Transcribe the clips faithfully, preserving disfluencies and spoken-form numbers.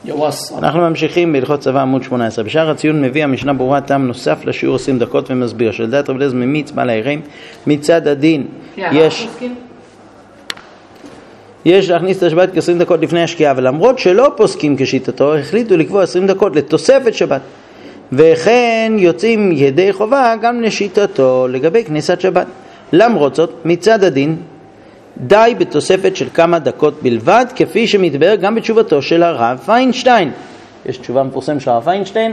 יווס. אנחנו ממשיכים בהלכות צבא עמוד שמונה עשרה. בשער הציון מביא המשנה ברורה טעם נוסף לשיעור עשרים דקות ומסביר שלדעת רב אליעזר ממיץ בעל הערים מצד הדין יש יש להכניס את השבת כ-עשרים דקות לפני השקיעה, ולמרות שלא פוסקים כשיטתו החליטו לקבוע עשרים דקות לתוספת שבת, וכן יוצאים ידי חובה גם לשיטתו לגבי כניסת שבת. למרות זאת מצד הדין די בתוספת של כמה דקות בלבד, כפי שמתברר גם בתשובתו של הרב פיינשטיין. יש תשובה מפורסמת של הרב פיינשטיין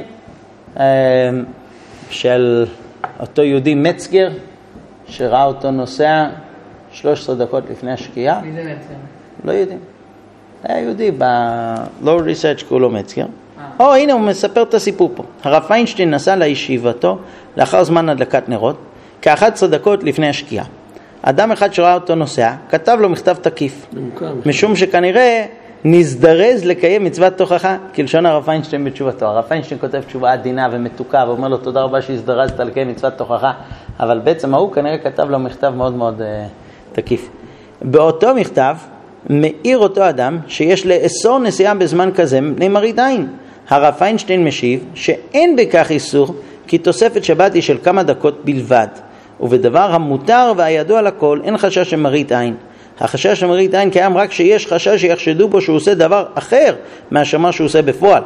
של אותו יהודי מצגר שראה אותו נוסע שלוש עשרה דקות לפני השקיעה. מי זה מצגר? לא יודעים. היה יהודי ב-Low Research כולו מצגר. או הנה הוא מספר את הסיפור פה. הרב פיינשטיין נסע לישיבתו לאחר זמן הדלקת נרות כ-אחת עשרה דקות לפני השקיעה. אדם אחד שראה אותו נוסע כתב לו מכתב תקיף, משום שכנראה נזדרז לקיים מצוות תוכחה, כלשון הרב פיינשטיין בתשובתו. הרב פיינשטיין כותב תשובה עדינה ומתוקה ואומר לו תודה רבה שהזדרזת לקיים מצוות תוכחה, אבל בעצם הוא כנראה כתב לו מכתב מאוד מאוד uh, תקיף. באותו מכתב מאיר אותו אדם שיש לאסור נסיעה בזמן כזה מפני מראית עין. הרב פיינשטיין משיב שאין בכך איסור, כי תוספת שבת היא של כמה דקות בלבד, ובדבר המותר והידוע לכל אין חשש שמראית עין. החשש שמראית עין קיים רק שיש חשש שיחשדו בו שהוא עושה דבר אחר מאשר מה שהוא עושה בפועל.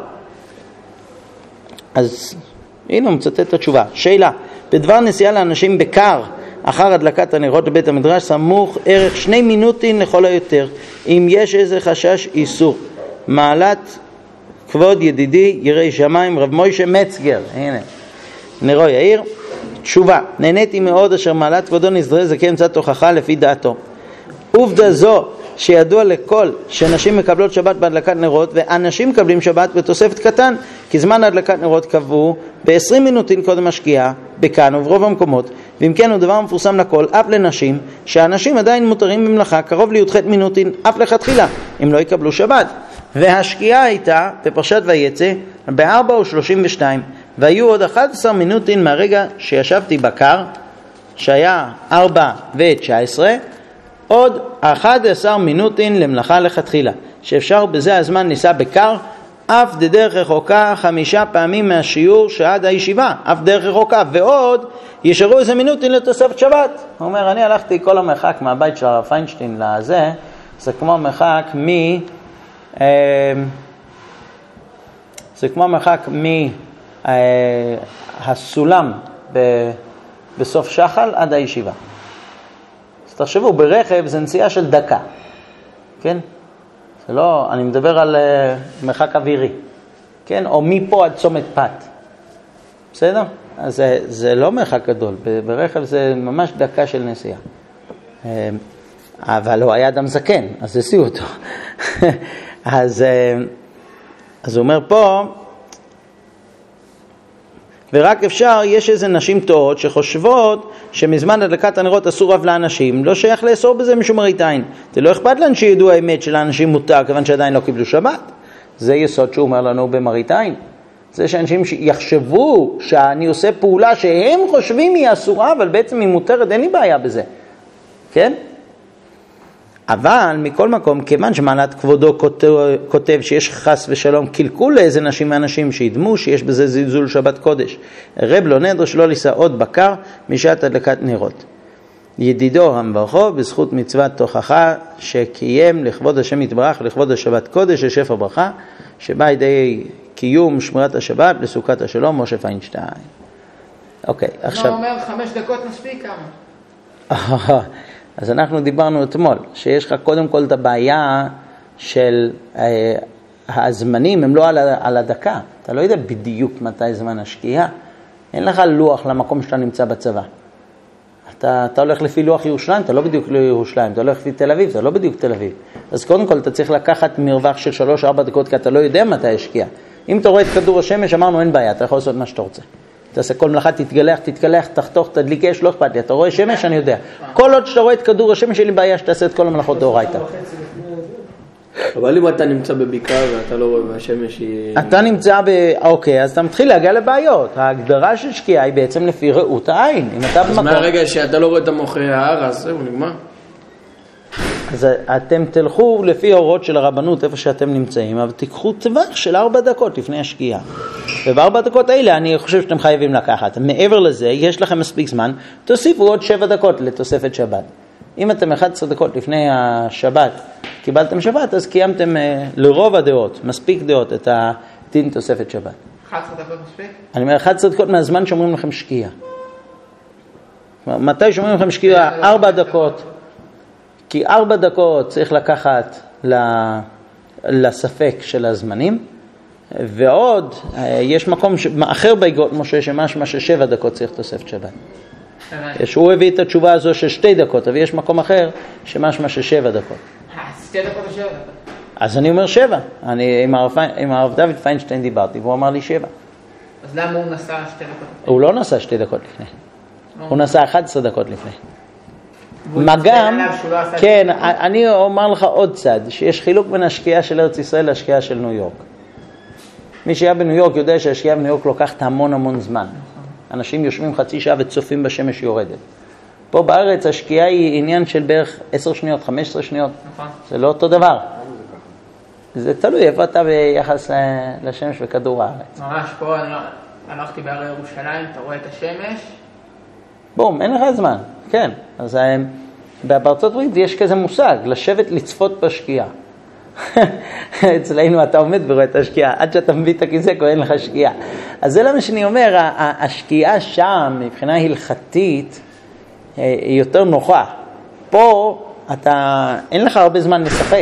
אז הנה הוא מצטט את התשובה. שאלה, בדבר נסיעה לאנשים בקר אחר הדלקת הנרות לבית המדרש סמוך ערך שני מינוטים לכל היותר, אם יש איזה חשש איסור. מעלת כבוד ידידי יראי שמיים רב מוישה מצגר, הנה נרו יאיר. תשובה, נהניתי מאוד אשר מעלת כבודו נזדרז לקיים מצוות תוכחה לפי דעתו. עובדה זו שידוע לכל שנשים מקבלות שבת בהדלקת נרות, ואנשים מקבלים שבת בתוספת קטן, כי זמן ההדלקת נרות קבעו ב-עשרים מינוטים קודם השקיעה בכאן וברוב המקומות, ואם כן הוא דבר מפורסם לכל, אף לנשים, שהאנשים עדיין מותרים במלאכה קרוב לי"ח מינוטים אף לכתחילה אם לא יקבלו שבת. והשקיעה הייתה בפרשת ויצא ב-ארבע ושלושים ושתיים, והיו עוד אחד עשר מינוטים מהרגע שישבתי בקר שהיה ארבע ותשע עשרה, עוד אחד עשר מינוטים למלאכה לכתחילה, שאפשר בזה הזמן ניסה בקר אף דרך רחוקה חמישה פעמים מהשיעור שעד הישיבה, אף דרך רחוקה, ועוד ישארו איזה מינוטים לתוספת שבת. הוא אומר, אני הלכתי כל המרחק מהבית של הרב פיינשטיין לזה, זה כמו מרחק מ... זה כמו מרחק מהסולם בסוף שחל עד הישיבה. אז תחשבו, ברכב זה נסיעה של דקה, כן? זה לא, אני מדבר על מרחק אווירי, כן? או מפה עד צומת פת, בסדר? אז זה, זה לא מרחק גדול, ברכב זה ממש דקה של נסיעה. אבל הוא היה אדם זקן, אז הסיעו אותו. אז, אז הוא אומר פה, ורק אפשר, יש איזה נשים טועות שחושבות שמזמן הדלקת הנרות אסור אף לאנשים, לא שייך לאסור בזה משום מראית עין. זה לא אכפת להם שידעו האמת של האנשים מותר, כיוון שעדיין לא קיבלו שבת. זה יסוד שהוא אומר לנו במראית עין. זה שאנשים יחשבו שאני עושה פעולה שהם חושבים היא אסורה, אבל בעצם היא מותרת, אין לי בעיה בזה. כן? אבל מכל מקום, כיוון שמעלת כבודו כותב, כותב שיש חס ושלום קלקול לאיזה נשים מאנשים שידמו שיש בזה זלזול שבת קודש, רב לא נדרש לא לישא עוד בקר משעת הדלקת נרות. ידידו המברכו בזכות מצוות תוכחה שקיים לכבוד השם יתברך ולכבוד השבת קודש לשפע ברכה, שבא ידי קיום שמירת השבת לסוכת השלום משה פיינשטיין. אוקיי, עכשיו... הוא אומר חמש דקות מספיק כמה? אז אנחנו דיברנו אתמול, שיש לך קודם כל את הבעיה של אה, הזמנים, הם לא על, על הדקה. אתה לא יודע בדיוק מתי זמן השקיעה. אין לך לוח למקום שאתה נמצא בצבא. אתה, אתה הולך לפי לוח ירושלים, אתה לא בדיוק לירושלים. אתה הולך לפי תל אביב, אתה לא בדיוק תל אביב. אז קודם כל אתה צריך לקחת מרווח של שלוש ארבע דקות, כי אתה לא יודע מתי השקיעה. אם אתה רואה את כדור השמש, אמרנו אין בעיה, אתה יכול לעשות מה שאתה רוצה. תעשה כל מלאכה, תתגלח, תתקלח, תחתוך, תדליק אש, לא אכפת לי. אתה רואה שמש, אני יודע. כל עוד שאתה רואה את כדור השמש, שלי בעיה שתעשה את כל המלאכות דאורייתא. אבל אם אתה נמצא בבקעה ואתה לא רואה והשמש היא... אתה נמצא ב... אוקיי, אז אתה מתחיל להגיע לבעיות. ההגדרה של שקיעה היא בעצם לפי ראות העין. אז מהרגע שאתה לא רואה את המוח ההר, אז זהו, נגמר. אז אתם תלכו לפי ההוראות של הרבנות איפה שאתם נמצאים, אבל תיקחו טווח של ארבע דקות לפני השקיעה. ובארבע דקות האלה אני חושב שאתם חייבים לקחת. מעבר לזה, יש לכם מספיק זמן, תוסיפו עוד שבע דקות לתוספת שבת. אם אתם אחת עשרה דקות לפני השבת קיבלתם שבת, אז קיימתם לרוב הדעות, מספיק דעות, את הדין תוספת שבת. אחת עשרה דקות מספיק? אני אומר, אחת עשרה דקות מהזמן שאומרים לכם שקיעה. מתי שאומרים לכם שקיעה? ארבע דקות. כי ארבע דקות צריך לקחת לספק של הזמנים, ועוד יש מקום אחר באגרות משה שמשמע ששבע דקות צריך תוספת שבת. שהוא הביא את התשובה הזו של שתי דקות, אבל יש מקום אחר שמשמע ששבע דקות. שתי דקות או שבע דקות? אז אני אומר שבע. אני עם הרב, עם הרב דוד פיינשטיין דיברתי, והוא אמר לי שבע. אז למה הוא נסע שתי דקות? הוא לא נסע שתי דקות לפני. הוא נסע אחת עשרה דקות לפני. מה גם, כן, אני אומר לך עוד צד, שיש חילוק בין השקיעה של ארץ ישראל להשקיעה של ניו יורק. מי שהיה בניו יורק יודע שהשקיעה בניו יורק לוקחת המון המון זמן. אנשים יושבים חצי שעה וצופים בשמש יורדת. פה בארץ השקיעה היא עניין של בערך עשר שניות, חמש עשרה שניות. זה לא אותו דבר. זה תלוי איפה אתה ביחס לשמש וכדור הארץ. ממש פה אני הלכתי בהרי ירושלים, אתה רואה את השמש? בום, אין לך זמן. כן, אז בארצות הברית יש כזה מושג, לשבת לצפות בשקיעה. אצלנו אתה עומד ורואה את השקיעה, עד שאתה מביא את הכיסא כבר אין לך שקיעה. אז זה למה שאני אומר, השקיעה שם מבחינה הלכתית היא יותר נוחה. פה אתה, אין לך הרבה זמן לשחק.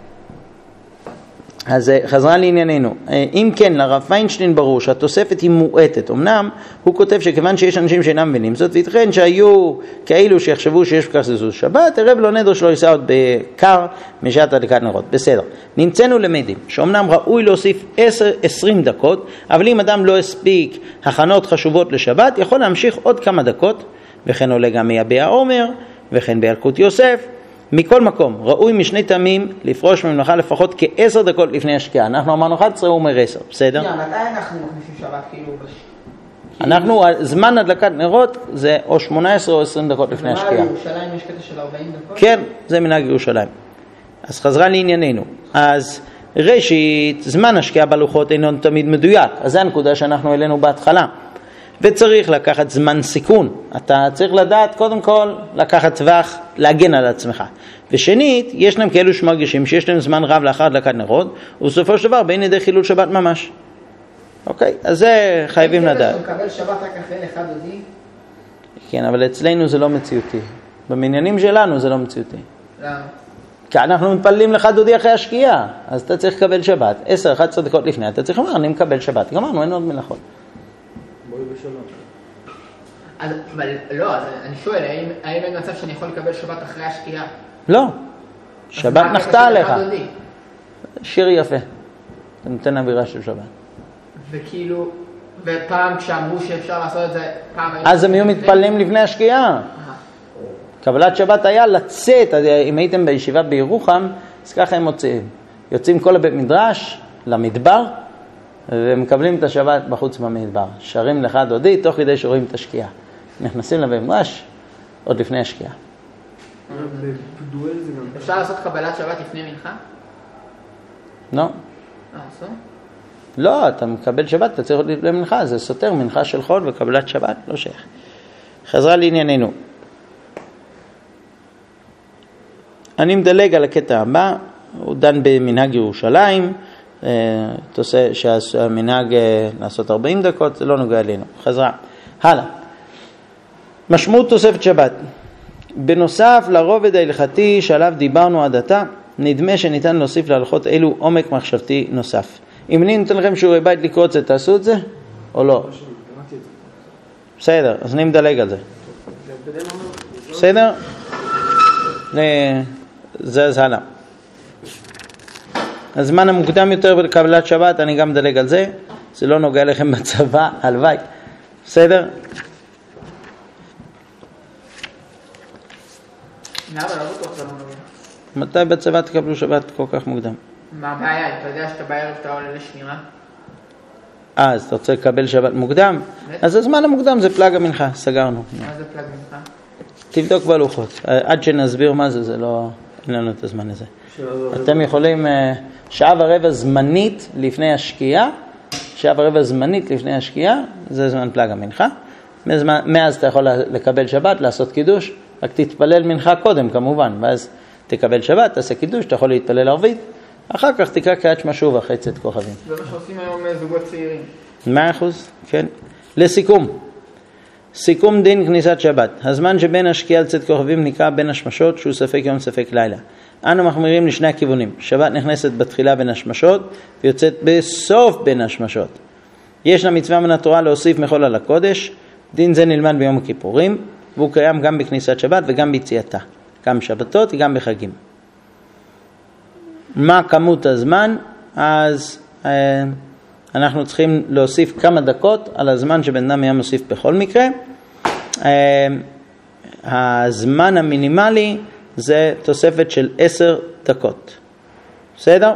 אז חזרה לענייננו. אם כן, לרב פיינשטיין ברור שהתוספת היא מועטת. אמנם הוא כותב שכיוון שיש אנשים שאינם מבינים זאת, ויתכן שהיו כאלו שיחשבו שיש בכך זזוז שבת, ערב לא נדר שלא יישא עוד בקר משעת הדלקת נרות. בסדר. נמצאנו למדים שאומנם ראוי להוסיף עשר עשרים דקות, אבל אם אדם לא הספיק הכנות חשובות לשבת, יכול להמשיך עוד כמה דקות, וכן עולה גם מיביע עומר, וכן בילקוט יוסף. מכל מקום, ראוי משני טעמים לפרוש ממלאכה לפחות כעשר דקות לפני השקיעה. אנחנו אמרנו אחת עשרה, הוא אומר עשר, בסדר? מתי אנחנו מכניסים שבת כאילו? אנחנו, זמן הדלקת נרות זה או שמונה עשרה או עשרים דקות לפני השקיעה. בירושלים יש קטע של ארבעים דקות? כן, זה מנהג ירושלים. אז חזרה לענייננו. אז ראשית, זמן השקיעה בלוחות אינו תמיד מדויק. אז זה הנקודה שאנחנו העלינו בהתחלה. וצריך לקחת זמן סיכון. אתה צריך לדעת קודם כל לקחת טווח, להגן על עצמך. ושנית, יש להם כאלו שמרגישים שיש להם זמן רב לאחר הדלקת נרות, ובסופו של דבר בין ידי חילול שבת ממש. אוקיי? אז זה חייבים לדעת. אתה מקבל שבת רק אחרי לך דודי? כן, אבל אצלנו זה לא מציאותי. במניינים שלנו זה לא מציאותי. למה? כי אנחנו מתפללים לך דודי אחרי השקיעה, אז אתה צריך לקבל שבת. עשר אחת עשרה דקות לפני, אתה צריך לומר, אני מקבל שבת. גמרנו, אין עוד מלאכות. אז, אבל לא, אז אני שואל, האם, האם אין מצב שאני יכול לקבל שבת אחרי השקיעה? לא, שבת נחתה עליך. דודי? שיר יפה, אתה נותן אווירה של שבת. וכאילו, ופעם כשאמרו שאפשר לעשות את זה, פעם... אז הם היו מתפללים לפני השקיעה. קבלת שבת היה לצאת, אם הייתם בישיבה בירוחם, אז ככה הם מוצאים. יוצאים כל הבית מדרש למדבר, ומקבלים את השבת בחוץ במדבר. שרים לך דודי, תוך כדי שרואים את השקיעה. נכנסים לבית מדרש, עוד לפני השקיעה. אפשר לעשות קבלת שבת לפני מנחה? לא. אה, עשו? לא, אתה מקבל שבת, אתה צריך עוד לפני מנחה, זה סותר מנחה של חול וקבלת שבת, לא שייך. חזרה לענייננו. אני מדלג על הקטע הבא, הוא דן במנהג ירושלים, שהמנהג לעשות ארבעים דקות, זה לא נוגע אלינו. חזרה. הלאה. משמעות תוספת שבת. בנוסף לרובד ההלכתי שעליו דיברנו עד עתה, נדמה שניתן להוסיף להלכות אלו עומק מחשבתי נוסף. אם אני נותן לכם שיעורי בית לקרוא את זה, תעשו את זה? או לא? בסדר, אז אני מדלג על זה. בסדר? זה אז הלאה. הזמן המוקדם יותר בקבלת שבת, אני גם מדלג על זה. זה לא נוגע לכם בצבא, הלוואי. בסדר? למה? לא בטוח זה לא נוגע. מתי בצבא תקבלו שבת כל כך מוקדם? מה הבעיה? אתה יודע שאתה בערב אתה עולה לשמירה? אה, אז אתה רוצה לקבל שבת מוקדם? אז הזמן המוקדם זה פלג המנחה, סגרנו. מה זה פלג מנחה? תבדוק בלוחות. עד שנסביר מה זה, זה לא... אין לנו את הזמן הזה. אתם יכולים שעה ורבע זמנית לפני השקיעה, שעה ורבע זמנית לפני השקיעה, זה זמן פלג המנחה. מאז אתה יכול לקבל שבת, לעשות קידוש, רק תתפלל מנחה קודם כמובן, ואז תקבל שבת, תעשה קידוש, אתה יכול להתפלל ערבית, אחר כך תקרא קריאת שמע שוב אחרי צאת כוכבים. זה מה שעושים היום זוגות צעירים. מאה אחוז, כן. לסיכום, סיכום דין כניסת שבת. הזמן שבין השקיעה לצאת כוכבים נקרא בין השמשות, שהוא ספק יום ספק לילה. אנו מחמירים לשני הכיוונים. שבת נכנסת בתחילה בין השמשות, ויוצאת בסוף בין השמשות. ישנה מצווה מן התורה להוסיף מחול על הקודש. דין זה נלמד ביום הכיפורים, והוא קיים גם בכניסת שבת וגם ביציאתה. גם בשבתות וגם בחגים. מה כמות הזמן? אז אה, אנחנו צריכים להוסיף כמה דקות על הזמן שבן אדם היה מוסיף בכל מקרה. אה, הזמן המינימלי זה תוספת של עשר דקות. בסדר?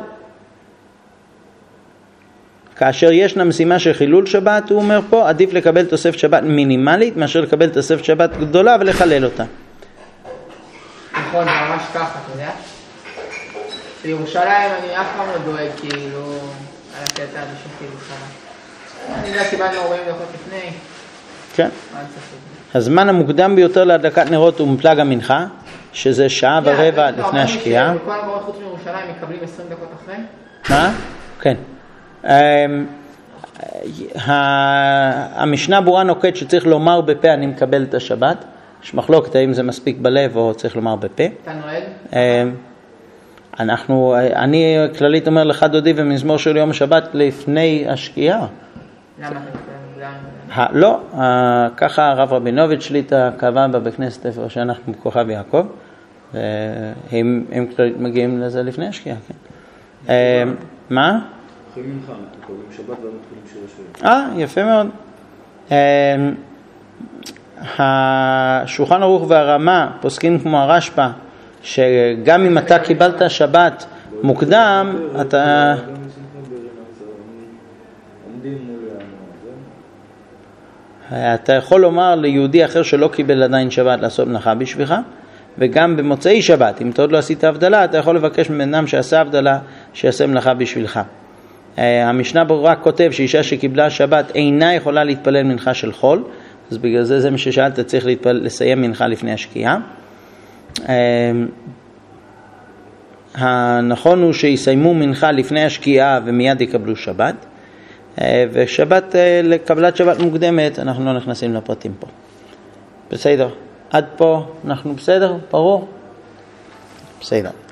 כאשר ישנה משימה של חילול שבת, הוא אומר פה, עדיף לקבל תוספת שבת מינימלית מאשר לקבל תוספת שבת גדולה ולחלל אותה. נכון, ממש ככה, אתה יודע? בירושלים אני אף פעם לא דואג כאילו על הקטע הזה של חילול שבת. אני יודע, קיבלנו ארבעים דקות לפני. כן. הזמן המוקדם ביותר להדלקת נרות הוא מפלג המנחה, שזה שעה ורבע לפני השקיעה. כל המורות חוץ מירושלים מקבלים עשרים דקות אחרי? מה? כן. המשנה ברורה נוקט שצריך לומר בפה אני מקבל את השבת. יש מחלוקת האם זה מספיק בלב או צריך לומר בפה. אתה נועד? אנחנו, אני כללית אומר לך דודי ומזמור של יום השבת לפני השקיעה. למה אתה מקבל? לא, ככה הרב רבינוביץ' שליטה קבע בבית כנסת איפה שאנחנו בכוכב יעקב. הם כללית מגיעים לזה לפני השקיעה, כן. מה? מתחילים מנחה, קוראים שבת ומתחילים שיר השם. אה, יפה מאוד. השולחן ערוך והרמה פוסקים כמו הרשב"א, שגם אם אתה קיבלת שבת מוקדם, אתה... אתה יכול לומר ליהודי אחר שלא קיבל עדיין שבת לעשות מנחה בשבילך, וגם במוצאי שבת, אם אתה עוד לא עשית הבדלה, אתה יכול לבקש מבנם שעשה הבדלה, שיעשה מלאכה בשבילך. המשנה ברורה כותב שאישה שקיבלה שבת אינה יכולה להתפלל מנחה של חול, אז בגלל זה זה מה ששאלת, צריך להתפלל, לסיים מנחה לפני השקיעה. הנכון הוא שיסיימו מנחה לפני השקיעה ומיד יקבלו שבת, ושבת, לקבלת שבת מוקדמת, אנחנו לא נכנסים לפרטים פה. בסדר, עד פה אנחנו בסדר? ברור? בסדר.